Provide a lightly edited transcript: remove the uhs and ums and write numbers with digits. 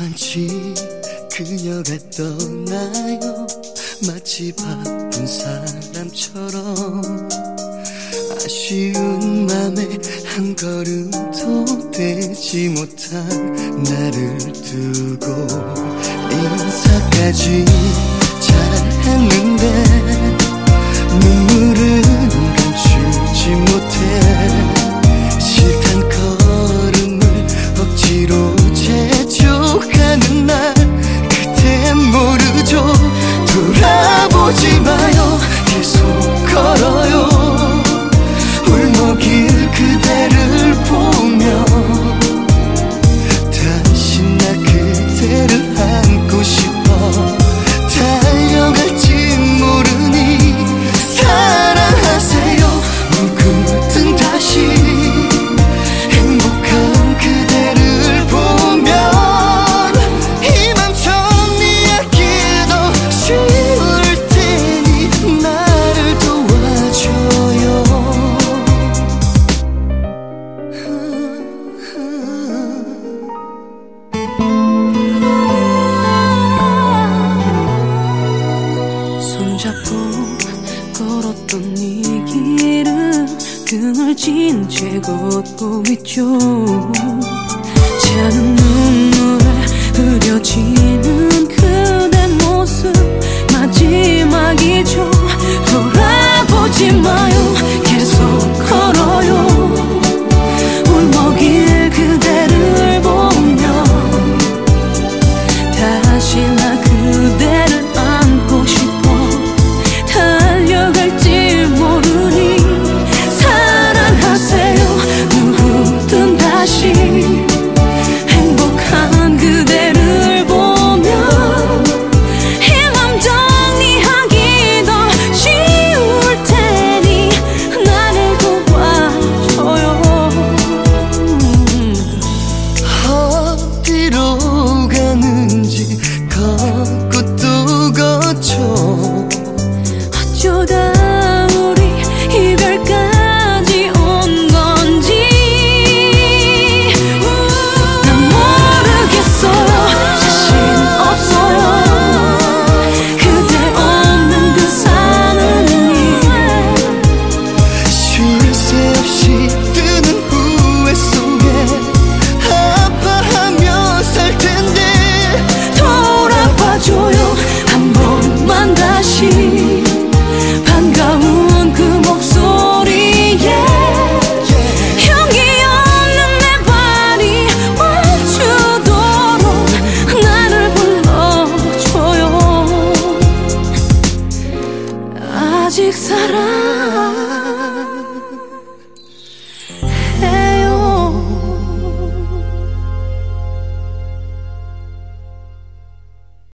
저만치 그녀가 떠나요. 마치 바쁜 사람처럼 아쉬운 맘에 한 걸음도 떼지 못한 나를 두고 인사까지 잘했는데 눈물은 감추지 못해 싫단 걸음을 억지로 재촉하는 날 그댄 모르죠. 돌아보지 마요. 계속 걸어요. 울먹일 그대를 보며 다시 나 그대를 안고 싶어. 달려갈지 모르니 사랑하세요. 누구든 다시 행복한 그대를 보면 이 맘 정리하기도 쉬울 테니 나를 도와줘요. 손잡고 걸었던 이 길은 등을 진 채 걷고 있죠. 차는 눈물에 흐려지는 그대 모습 마지막이죠. 돌아보지 마요. 계속 걸어요.